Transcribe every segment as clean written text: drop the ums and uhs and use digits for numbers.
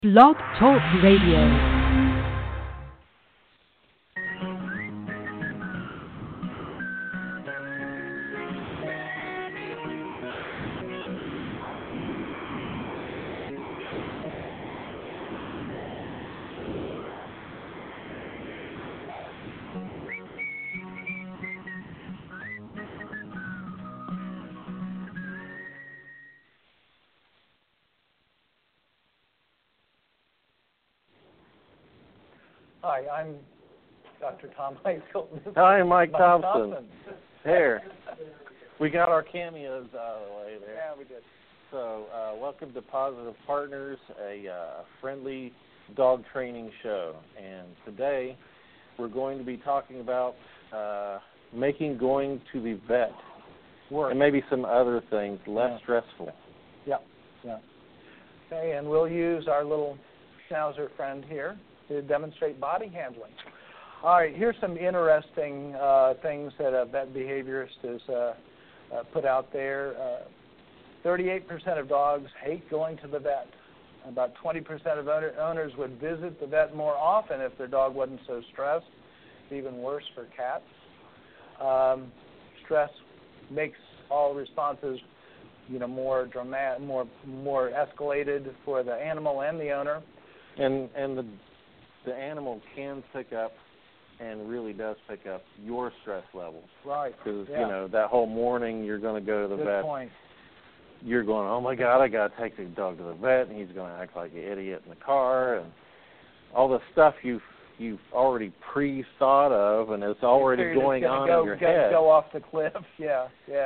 Blog Talk Radio. Hi, I'm Dr. Tom Heiskell. Hi, I'm Mike Thompson. Here. We got our cameos out of the way there. Yeah, we did. So, welcome to Positive Partners, a friendly dog training show. And today, we're going to be talking about making going to the vet Work. and maybe some other things less stressful. Yeah. Okay, and we'll use our little schnauzer friend here to demonstrate body handling. All right, here's some interesting things that a vet behaviorist has put out there. 38% of dogs hate going to the vet. About 20% of owners would visit the vet more often if their dog wasn't so stressed. It's even worse for cats. Stress makes all responses, more dramatic, more escalated for the animal and the owner. And the animal can pick up and really does pick up your stress levels. Right. Because, that whole morning you're going to go to the vet. Good point. You're going, oh, my God, I got to take the dog to the vet, and he's going to act like an idiot in the car, and all the stuff you've already pre-thought of, and it's already going on in your head. Go off the cliff, yeah.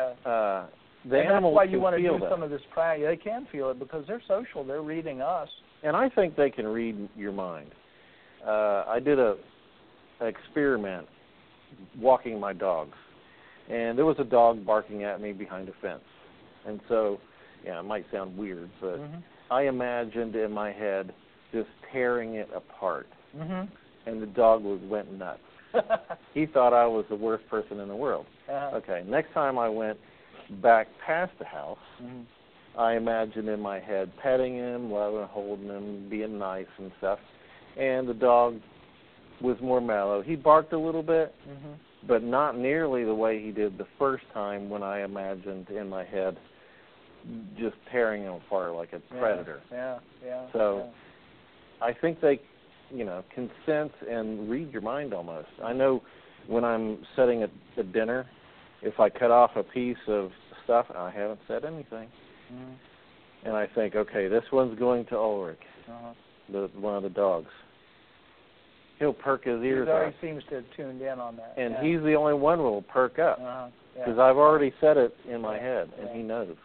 The animals that's why you want to feel do that. some of this practice. They can feel it because they're social. They're reading us. And I think they can read your mind. I did an experiment walking my dogs, and there was a dog barking at me behind a fence. And so, it might sound weird, but I imagined in my head just tearing it apart, and the dog went nuts. He thought I was the worst person in the world. Okay, next time I went back past the house, I imagined in my head petting him, loving, holding him, being nice and stuff. And the dog was more mellow. He barked a little bit, but not nearly the way he did the first time when I imagined in my head just tearing him apart like a predator. So I think they, can sense and read your mind almost. I know when I'm sitting at the dinner, if I cut off a piece of stuff, I haven't said anything. And I think, okay, this one's going to Ulrich, one of the dogs. He'll perk his ears up. He already seems to have tuned in on that. And he's the only one who will perk up. Because I've already said it in my head, and he knows.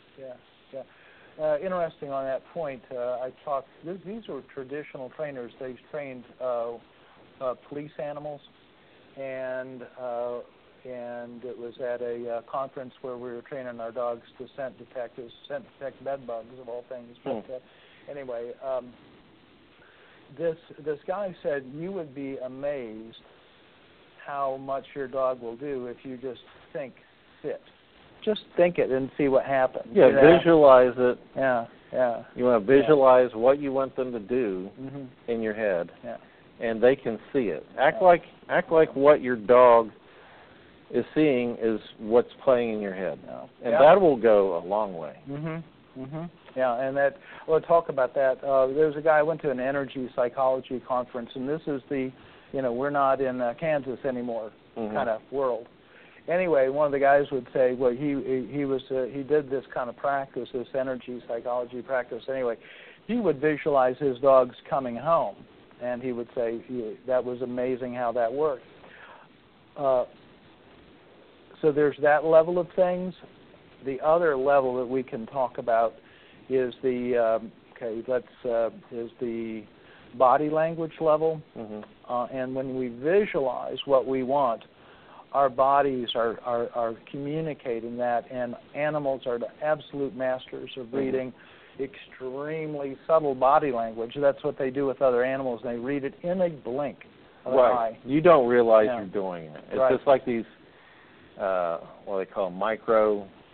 Interesting on that point. I talked. These were traditional trainers. They trained police animals, and it was at a conference where we were training our dogs to scent detect bed bugs of all things. But anyway. This guy said you would be amazed how much your dog will do if you just think sit. Just think it and see what happens. Yeah, visualize it. Yeah. You want to visualize what you want them to do in your head, and they can see it. Act like what your dog is seeing is what's playing in your head, and that will go a long way. Yeah, and we'll talk about that. There's a guy I went to an energy psychology conference, and this is the, we're not in Kansas anymore kind of world. Anyway, one of the guys would say, well, he did this kind of practice, this energy psychology practice. Anyway, he would visualize his dogs coming home, and he would say that was amazing how that worked. So there's that level of things. The other level that we can talk about is the is the body language level, and when we visualize what we want, our bodies are communicating that, and animals are the absolute masters of reading extremely subtle body language. That's what they do with other animals. They read it in a blink of an eye. You don't realize you're doing it. It's just like these what they call micro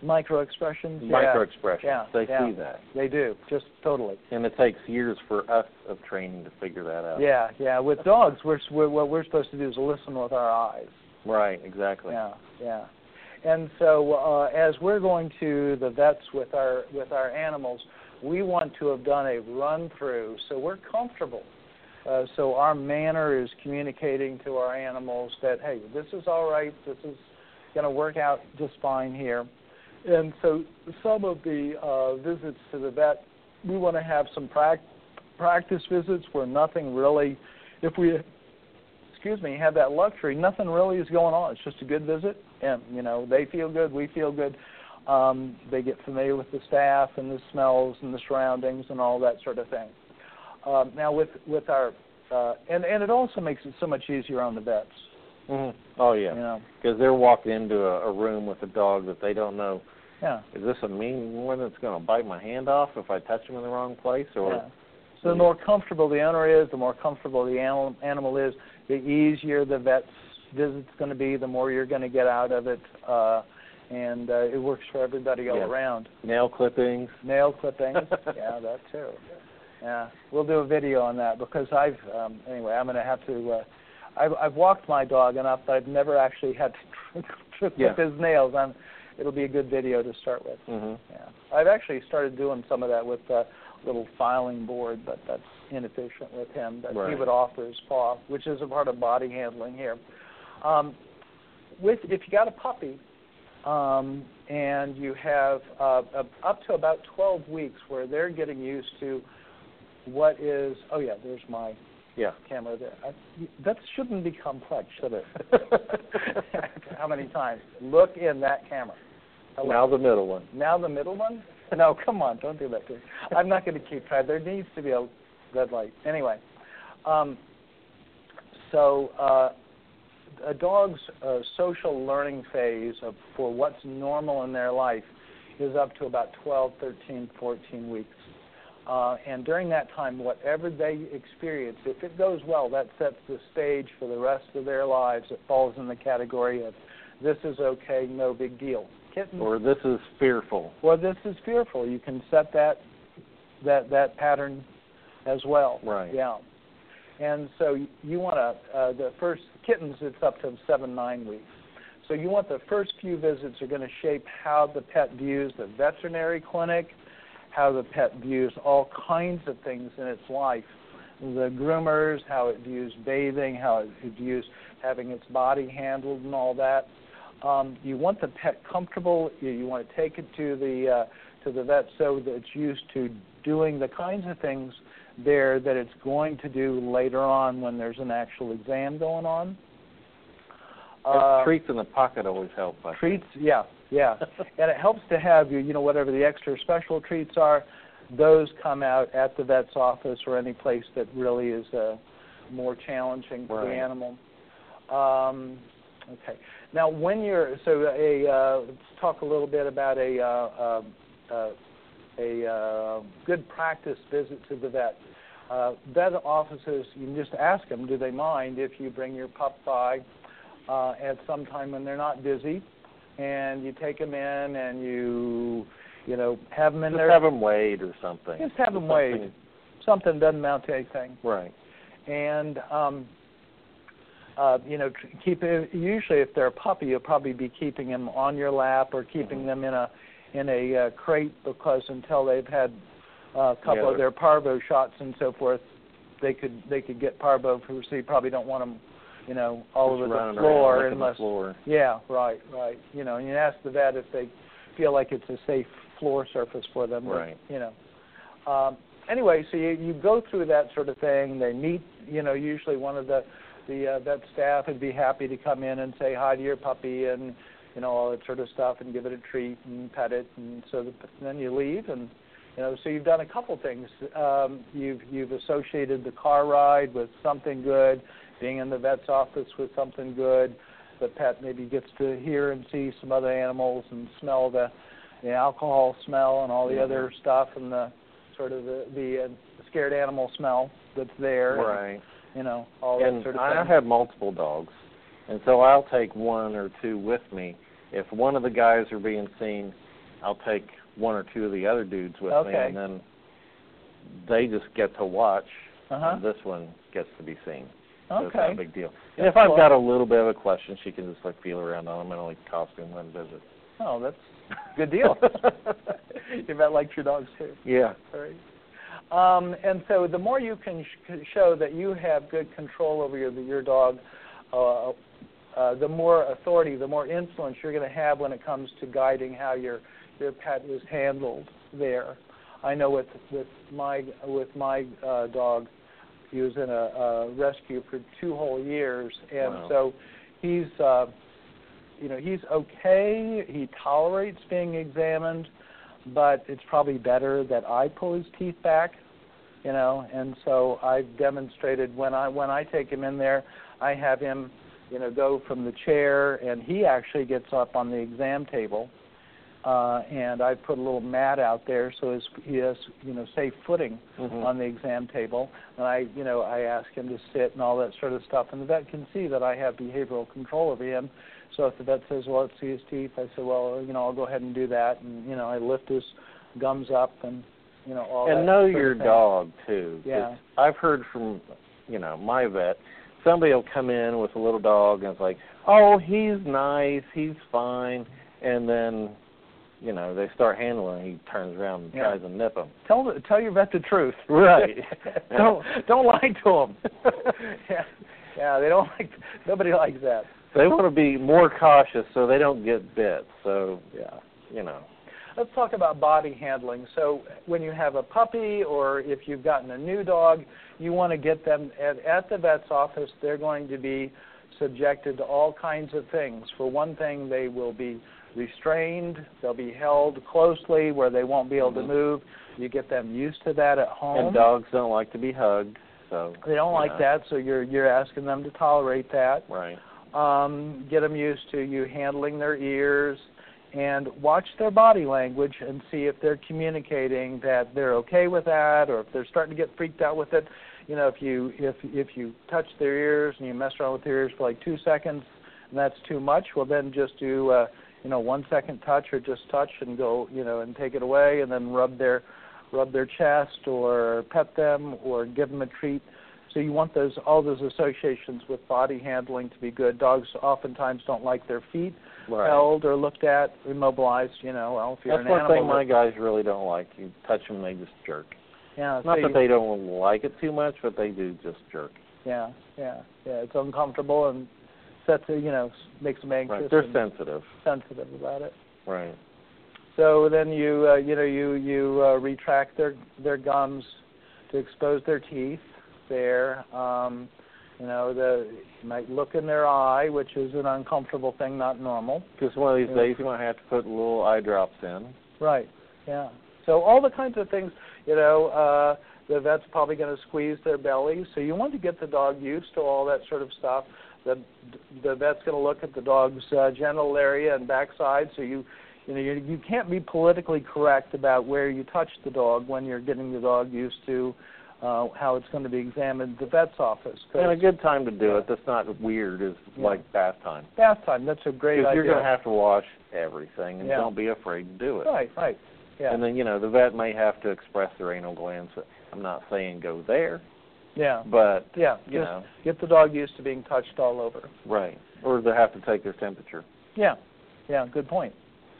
Micro expressions. Micro expressions. Yeah. They see that. They do. Just totally. And it takes years for us of training to figure that out. Yeah, yeah. With dogs, what we're supposed to do is listen with our eyes. Right. Exactly. Yeah, yeah. And so as we're going to the vets with our animals, we want to have done a run through so we're comfortable. So our manner is communicating to our animals that, hey, this is all right, this is going to work out just fine here. And so some of the visits to the vet, we want to have some practice visits where nothing really, if we, have that luxury, nothing really is going on. It's just a good visit, and, they feel good, we feel good. They get familiar with the staff and the smells and the surroundings and all that sort of thing. Now with our, and it also makes it so much easier on the vets. Mm-hmm. Oh, yeah. Because they're walking into a room with a dog that they don't know. Yeah. Is this a mean one that's going to bite my hand off if I touch him in the wrong place? Or yeah. So the more comfortable the owner is, the more comfortable the animal is, the easier the vet's visit's going to be, the more you're going to get out of it. And it works for everybody all around. Nail clippings. Yeah, that too. Yeah, we'll do a video on that because anyway, I'm going to have to, I've walked my dog enough that I've never actually had to clip his nails. It'll be a good video to start with. Mm-hmm. Yeah, I've actually started doing some of that with a little filing board, but that's inefficient with him. But he would offer his paw, which is a part of body handling here. If you got a puppy, and you have up to about 12 weeks where they're getting used to what is, there's my camera there. That shouldn't be complex, should it? How many times? Look in that camera. Hello. Now the middle one. Now the middle one? No, come on, don't do that to me. I'm not going to keep track. There needs to be a red light. Anyway, a dog's social learning phase for what's normal in their life is up to about 12, 13, 14 weeks. And during that time, whatever they experience, if it goes well, that sets the stage for the rest of their lives. It falls in the category of this is okay, no big deal. Kittens, or this is fearful. Or this is fearful. You can set that pattern as well. Right. Yeah. And so you want the first kittens, it's up to 7-9 weeks. So you want the first few visits are going to shape how the pet views the veterinary clinic, how the pet views all kinds of things in its life. The groomers, how it views bathing, how it views having its body handled and all that. You want the pet comfortable. You want to take it to the vet so that it's used to doing the kinds of things there that it's going to do later on when there's an actual exam going on. Treats in the pocket always help. Treats, yeah. And it helps to have whatever the extra special treats are, those come out at the vet's office or any place that really is more challenging for the animal. Okay. Now, when you're let's talk a little bit about a good practice visit to the vet. Vet offices, you can just ask them, do they mind if you bring your pup by at some time when they're not busy, and you take them in and you have them in there. Just have them weighed or something. Just have them weighed. Something doesn't amount to anything. Right. And keep it. Usually, if they're a puppy, you'll probably be keeping them on your lap or keeping them in a crate, because until they've had a couple of their parvo shots and so forth, they could get parvo. So you probably don't want them, all over the floor unless. Yeah, right. And you ask the vet if they feel like it's a safe floor surface for them. Right. Anyway, so you go through that sort of thing. They meet. Usually one of the vet staff would be happy to come in and say hi to your puppy and all that sort of stuff and give it a treat and pet it, and then you leave, and so you've done a couple things. You've associated the car ride with something good, being in the vet's office with something good. The pet maybe gets to hear and see some other animals and smell the alcohol smell and all the other stuff, and the sort of the scared animal smell that's there. Right. All that sort of thing. I have multiple dogs, and so I'll take one or two with me. If one of the guys are being seen, I'll take one or two of the other dudes with me, Okay. and then they just get to watch. Uh-huh. And this one gets to be seen. So it's Okay. not a big deal. And if I've got a little bit of a question, she can just like feel around on them and like costume and visit. Oh, that's a good deal. You bet likes your dogs too. Yeah. All right. And so the more you can show that you have good control over your dog, the more authority, the more influence you're going to have when it comes to guiding how your pet is handled there. I know with my dog, he was in a rescue for 2 whole years, and wow. so he's he's okay. He tolerates being examined, but it's probably better that I pull his teeth back, And so I've demonstrated when I take him in there, I have him, go from the chair, and he actually gets up on the exam table, and I put a little mat out there so he has safe footing on the exam table, and I ask him to sit and all that sort of stuff, and the vet can see that I have behavioral control over him. So if the vet says, well, let's see his teeth, I say, well, I'll go ahead and do that, and I lift his gums up and all that. And know sort your of thing. dog too. Yeah. I've heard from my vet, somebody will come in with a little dog and it's like, oh, he's nice, he's fine, and then they start handling. He turns around and tries to nip him. Tell your vet the truth. Right. don't lie to him. Yeah. They don't like. Nobody likes that. They want to be more cautious so they don't get bit. So Let's talk about body handling. So when you have a puppy or if you've gotten a new dog, you want to get them at the vet's office. They're going to be subjected to all kinds of things. For one thing, they will be restrained. They'll be held closely where they won't be able to move. You get them used to that at home. And dogs don't like to be hugged, so they don't like that. So you're asking them to tolerate that. Right. Get them used to you handling their ears, and watch their body language and see if they're communicating that they're okay with that, or if they're starting to get freaked out with it. If you touch their ears and you mess around with their ears for like 2 seconds, and that's too much, well then just do 1 second touch, or just touch and go and take it away, and then rub their chest or pet them or give them a treat. So you want all those associations with body handling to be good. Dogs oftentimes don't like their feet held or looked at, immobilized. If you're That's an one animal, thing my guys really don't like. You touch them, they just jerk. Yeah, Not that they don't like it too much, but they do just jerk. Yeah. It's uncomfortable and makes them anxious. Right. They're sensitive about it. Right. So then you retract their gums to expose their teeth there. You might look in their eye, which is an uncomfortable thing, not normal. Because one of these days you might have to put little eye drops in. Right. Yeah. So all the kinds of things, the vet's probably going to squeeze their belly. So you want to get the dog used to all that sort of stuff. The vet's going to look at the dog's genital area and backside. So you can't be politically correct about where you touch the dog when you're getting the dog used to how it's going to be examined at the vet's office. And a good time to do it that's not weird is like bath time. Bath time, that's a great idea. Because you're going to have to wash everything, and don't be afraid to do it. Right. Yeah. And then, the vet may have to express their anal glands. I'm not saying go there. Yeah. But, get the dog used to being touched all over. Right. Or they have to take their temperature. Yeah, good point.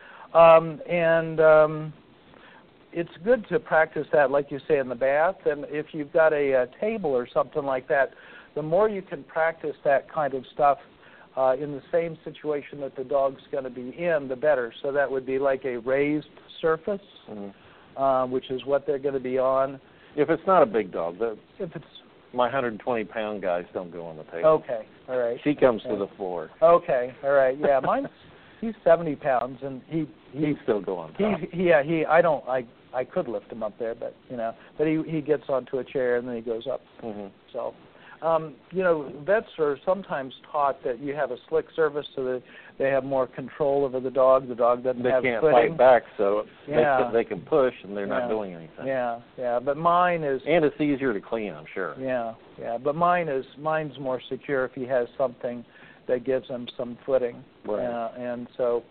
It's good to practice that, like you say, in the bath. And if you've got a table or something like that, the more you can practice that kind of stuff in the same situation that the dog's going to be in, the better. So that would be like a raised surface, which is what they're going to be on. If it's not a big dog, if it's my 120-pound guys don't go on the table. Okay, all right. She comes to the floor. Okay, all right. Yeah, he's 70 pounds, and he'd still go on top. I could lift him up there, but he gets onto a chair and then he goes up. So, vets are sometimes taught that you have a slick surface so that they have more control over the dog. The dog doesn't have footing. They can't fight back, so they can push and they're not doing anything. Yeah. But mine is. And it's easier to clean, I'm sure. Yeah. But mine's more secure if he has something that gives him some footing. Right. And so,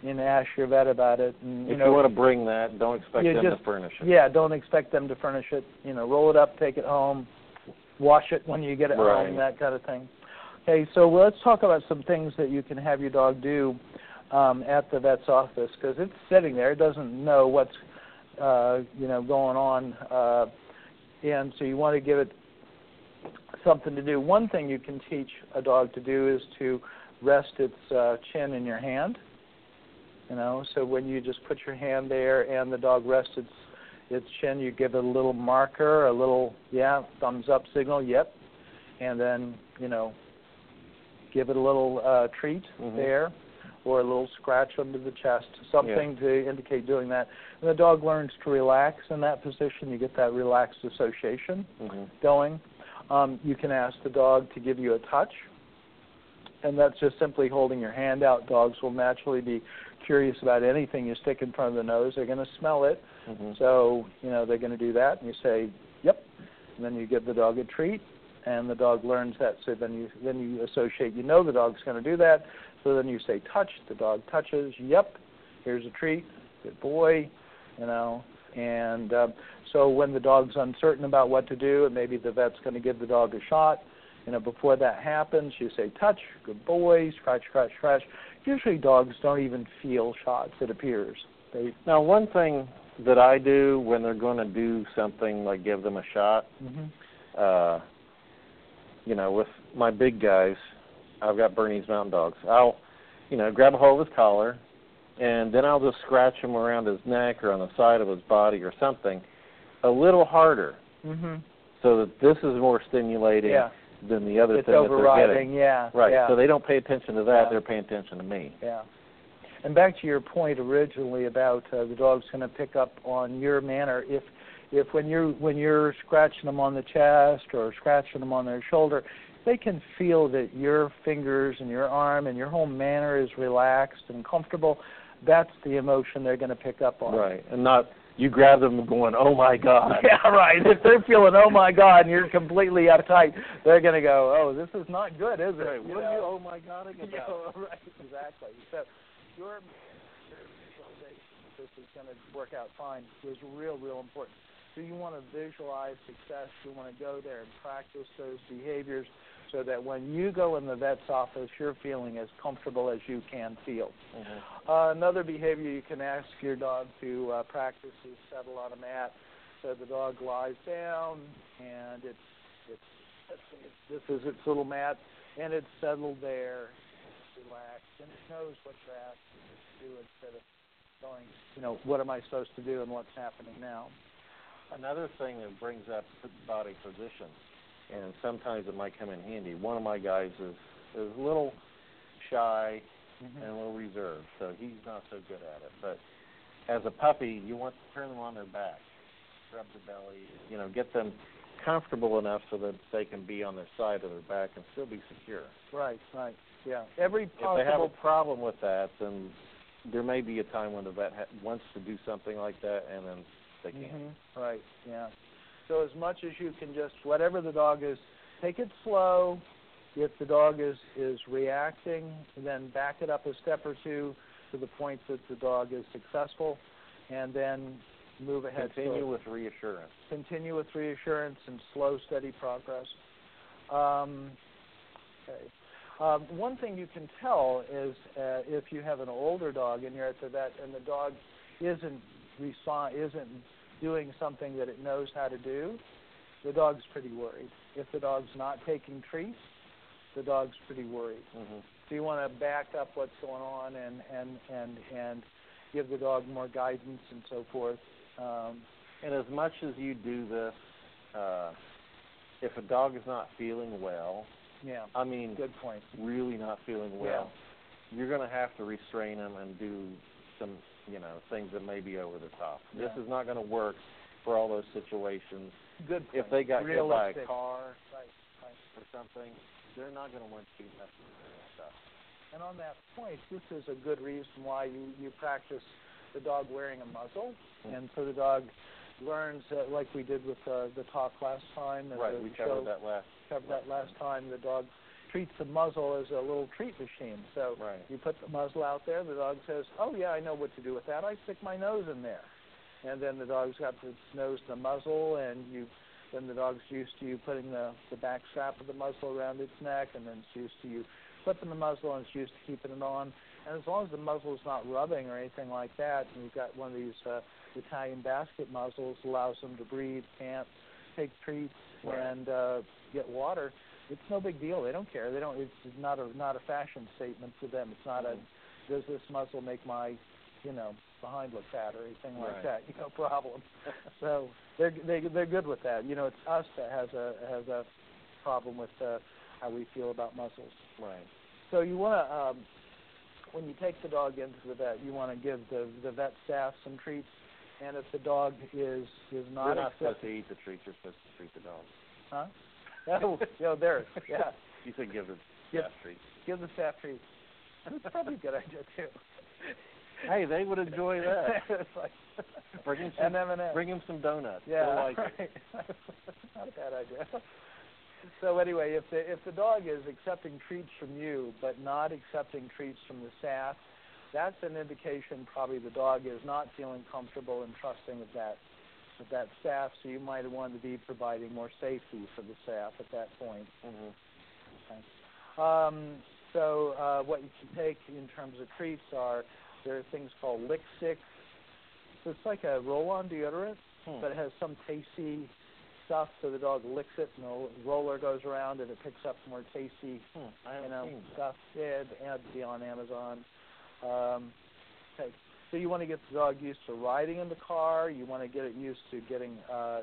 and ask your vet about it. And, if you want to bring that, don't expect them to furnish it. Yeah, don't expect them to furnish it. Roll it up, take it home, wash it when you get it home, that kind of thing. Okay, so let's talk about some things that you can have your dog do at the vet's office, because it's sitting there. It doesn't know what's going on, and so you want to give it something to do. One thing you can teach a dog to do is to rest its chin in your hand. So when you just put your hand there and the dog rests its chin, you give it a little marker, a little thumbs up signal, yep, and then give it a little treat there, or a little scratch under the chest, something to indicate doing that. And the dog learns to relax in that position. You get that relaxed association going. You can ask the dog to give you a touch, and that's just simply holding your hand out. Dogs will naturally be curious about anything you stick in front of the nose. They're going to smell it, so they're going to do that, and you say, yep, and then you give the dog a treat, and the dog learns that. So then you associate, the dog's going to do that. So then you say touch, the dog touches, yep, here's a treat, good boy, and so when the dog's uncertain about what to do, and maybe the vet's going to give the dog a shot, before that happens, you say touch, good boy, scratch, scratch, scratch. Usually dogs don't even feel shots, it appears. Now, one thing that I do when they're going to do something like give them a shot, with my big guys, I've got Bernese Mountain Dogs. I'll, grab a hold of his collar, and then I'll just scratch him around his neck or on the side of his body or something a little harder, so that this is more stimulating than the other thing that they're getting. Right. So they don't pay attention to that; they're paying attention to me. Yeah. And back to your point originally about the dog's going to pick up on your manner. If when you're scratching them on the chest or scratching them on their shoulder, they can feel that your fingers and your arm and your whole manner is relaxed and comfortable. That's the emotion they're going to pick up on. Right, and not you grab them going, oh my God. Yeah, right. If they're feeling, oh my God, and you're completely uptight, they're going to go, oh, this is not good, is it? Right. What are you, oh my God, again? Right, exactly. So your visualization, this is going to work out fine, is real, real important. So you want to visualize success. You want to go there and practice those behaviors so that when you go in the vet's office, you're feeling as comfortable as you can feel. Another behavior you can ask your dog to practice is settle on a mat. So the dog lies down, and this is its little mat, and it's settled there, relaxed, and it knows what you're asking it to do instead of going, what am I supposed to do and what's happening now. Another thing that brings up body position, and sometimes it might come in handy. One of my guys is a little shy and a little reserved, so he's not so good at it. But as a puppy, you want to turn them on their back, rub the belly, get them comfortable enough so that they can be on their side of their back and still be secure. Right, yeah. If they have a problem with that, then there may be a time when the vet wants to do something like that, and then they can't. Right, yeah. So as much as you can just, whatever the dog is, take it slow. If the dog is reacting, then back it up a step or two to the point that the dog is successful, and then move ahead. Continue with reassurance. Continue with reassurance and slow, steady progress. One thing you can tell is if you have an older dog and you're at the vet and the dog isn't doing something that it knows how to do, the dog's pretty worried. If the dog's not taking treats, the dog's pretty worried. So you want to back up what's going on and give the dog more guidance and so forth. And as much as you do this, if a dog is not feeling well, good point. Really not feeling well, you're going to have to restrain them and do some things that may be over the top. This is not going to work for all those situations. Good point. If they got hit by a car or something, they're not going to want you messing with that stuff. And on that point, this is a good reason why you practice the dog wearing a muzzle, and so the dog learns that, like we did with the talk last time. Right, we covered that last time. The dog treats the muzzle as a little treat machine. So you put the muzzle out there, the dog says, oh, yeah, I know what to do with that. I stick my nose in there. And then the dog's got its nose to the muzzle, and then the dog's used to you putting the back strap of the muzzle around its neck, and then it's used to you flipping the muzzle, and it's used to keeping it on. And as long as the muzzle's not rubbing or anything like that, and you've got one of these Italian basket muzzles, allows them to breathe, pant, take treats, and get water, it's no big deal. They don't care. They don't. It's not a fashion statement to them. It's not a, does this muzzle make my, behind look fat or anything like that? Problem. So they're good with that. It's us that has a problem with how we feel about muzzles. Right. So you want to, when you take the dog into the vet, you want to give the vet staff some treats. And if the dog is not, you're not supposed to eat the treats. You're supposed to treat the dog. Huh? Oh, there. Yeah. You said give the staff treats. Give the staff treats. That's probably a good idea too. Hey, they would enjoy that. It's like bring him some donuts. Yeah, they'll like right. it. Not a bad idea. So anyway, if the dog is accepting treats from you but not accepting treats from the staff, that's an indication probably the dog is not feeling comfortable and trusting of that staff. So you might want to be providing more safety for the staff at that point. Okay. So what you can take in terms of treats there are things called lick sticks. So it's like a roll-on deodorant, but it has some tasty stuff. So the dog licks it, and the roller goes around, and it picks up more tasty, stuff. Yeah, it'd be on Amazon. Okay. So you want to get the dog used to riding in the car. You want to get it used to getting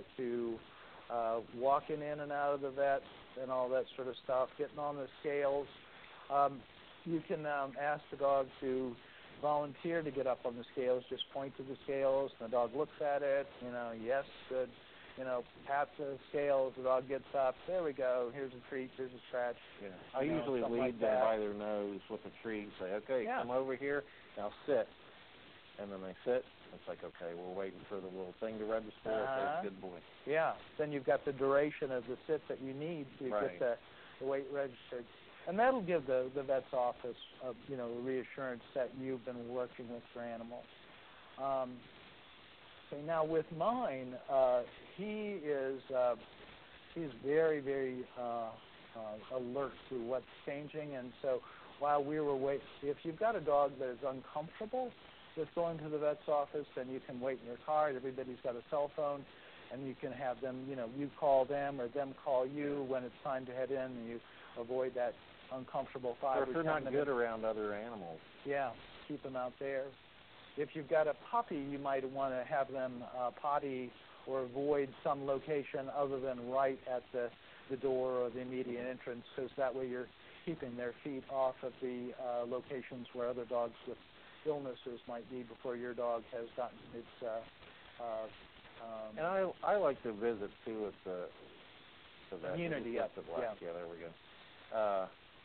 walking in and out of the vet and all that sort of stuff. Getting on the scales. You can ask the dog to volunteer to get up on the scales. Just point to the scales, and the dog looks at it. Yes, good. Pat the scales. The dog gets up. There we go. Here's a treat. Here's a scratch. Yeah. I usually lead them by their nose with a treat and say, okay, come over here. Now sit. And then they sit. It's like, okay, we're waiting for the little thing to register. Okay, good boy. Yeah. Then you've got the duration of the sit that you need to get the weight registered. And that'll give the vet's office, a reassurance that you've been working with your animal. Okay, now with mine, he's very, very alert to what's changing. And so while we were waiting, if you've got a dog that is uncomfortable with going to the vet's office, then you can wait in your car. Everybody's got a cell phone, and you can have them, you call them or them call you when it's time to head in, and you avoid that uncomfortable 5 or 10 minutes. Or if they're not good around other animals. Yeah, keep them out there. If you've got a puppy, you might want to have them potty or avoid some location other than right at the door or the immediate entrance, because that way you're keeping their feet off of the locations where other dogs with illnesses might be before your dog has gotten its and I like to visit too at the immunity up. Yeah, there we go.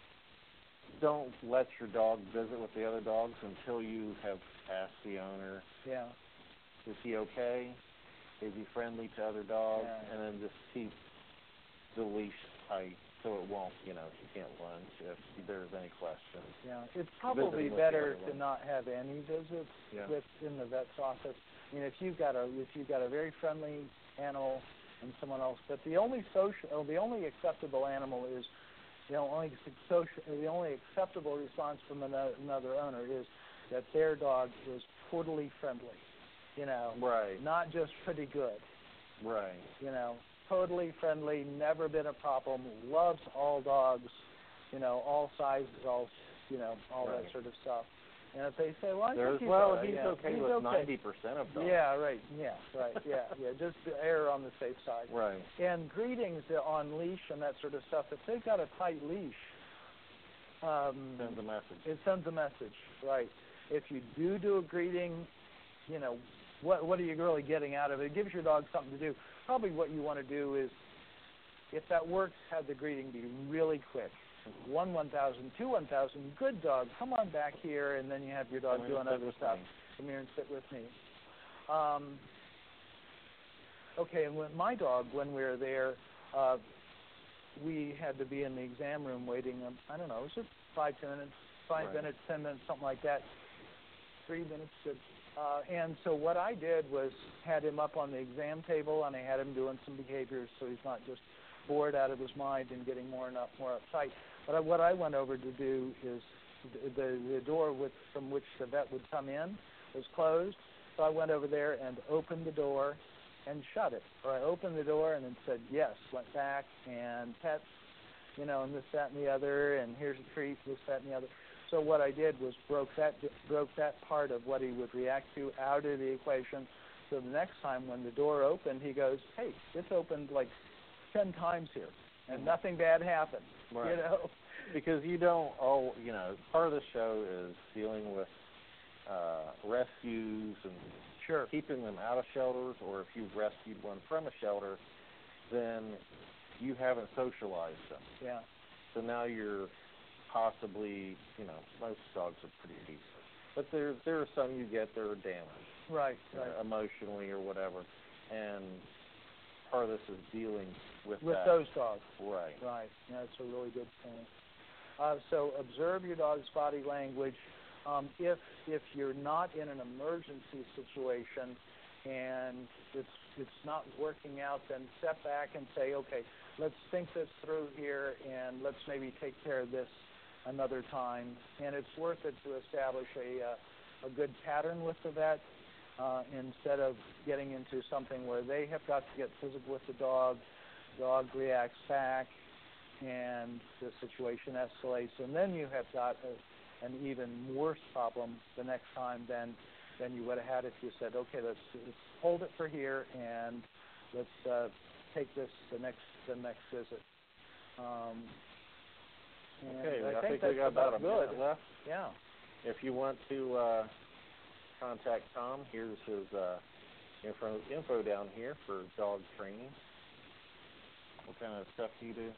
Don't let your dog visit with the other dogs until you have asked the owner. Yeah. Is he okay? Is he friendly to other dogs? Yeah. And then just keep the leash tight so it won't, she can't lunge if there's any questions. Yeah, it's probably better to not have any visits in the vet's office. I mean, if you've got a very friendly animal and someone else, but the only acceptable animal is the only acceptable response from another owner is that their dog is totally friendly. Right. Not just pretty good. Right. Totally friendly, never been a problem, loves all dogs, all sizes, all that sort of stuff. And if they say, well, he's okay with 90% of dogs. Yeah, right. Yeah, right. Yeah. Just err on the safe side. Right. And greetings on leash and that sort of stuff. If they've got a tight leash, sends a message. It sends a message, right? If you do a greeting, what are you really getting out of it? It gives your dog something to do. Probably what you want to do is, if that works, have the greeting be really quick. 1,000, 2,000, good dog, come on back here, and then you have your dog doing other stuff. Come here and sit with me. Okay, and with my dog, when we were there, we had to be in the exam room waiting. I don't know, was it 5 minutes, 5 Right. minutes, 10 minutes, something like that. 3 minutes. Good. And so what I did was had him up on the exam table, and I had him doing some behaviors so he's not just bored out of his mind and getting more uptight. But what I went over to do is the door from which the vet would come in was closed, so I went over there and opened the door and shut it. Or I opened the door and then said yes, went back and pets, and this, that, and the other, and here's a treat, this, that, and the other. So what I did was broke that part of what he would react to out of the equation. So the next time when the door opened, he goes, hey, it's opened like 10 times here, and nothing bad happened, Right. Because you don't, part of the show is dealing with rescues and Sure. keeping them out of shelters, or if you've rescued one from a shelter, then you haven't socialized them. Yeah. So now you're possibly, most dogs are pretty decent. But there are some you get that are damaged. Right. Emotionally or whatever. And part of this is dealing with that. those dogs. Right. Right. Yeah, that's a really good point. So observe your dog's body language. If you're not in an emergency situation and it's not working out, then step back and say, okay, let's think this through here, and let's maybe take care of this another time. And it's worth it to establish a good pattern with the vet instead of getting into something where they have got to get physical with the dog reacts back, and the situation escalates, and then you have got an even worse problem the next time than you would have had if you said, okay, let's hold it for here, and let's take this the next visit. Okay, I think that's we got about a good. minute left. Yeah. If you want to contact Tom, here's his info down here for dog training. What kind of stuff do you do?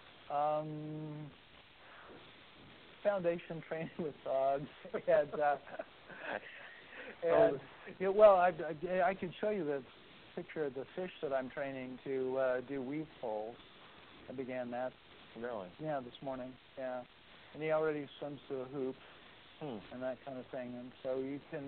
Foundation training with dogs, and I can show you the picture of the fish that I'm training to do weave poles. I began that. Really? Yeah, this morning. Yeah, and he already swims to a hoop and that kind of thing, and so you can.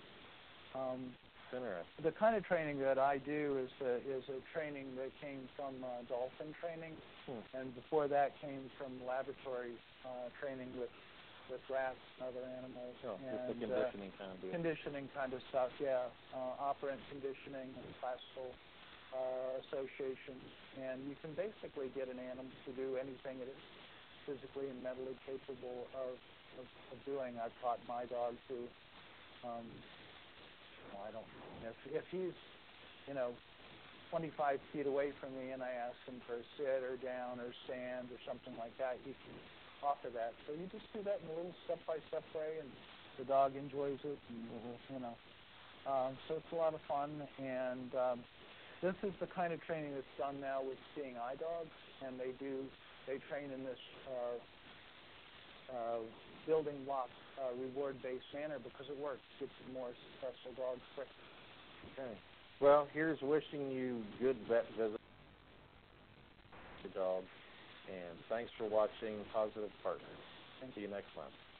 The kind of training that I do is a training that came from dolphin training, and before that came from laboratory training with rats and other animals. Oh, and just the conditioning kind of deal. Conditioning kind of stuff, yeah. Operant conditioning and classical associations, and you can basically get an animal to do anything it is physically and mentally capable of doing. I've taught my dog to. If he's, 25 feet away from me and I ask him for a sit or down or stand or something like that, he can offer that. So you just do that in a little step-by-step way, and the dog enjoys it, and, so it's a lot of fun. And this is the kind of training that's done now with seeing eye dogs, and they train in this building block reward-based manner because it works. Gets more successful dogs quick. Okay. Well, here's wishing you good vet visits to your dog, and thanks for watching Positive Partners. See you next month.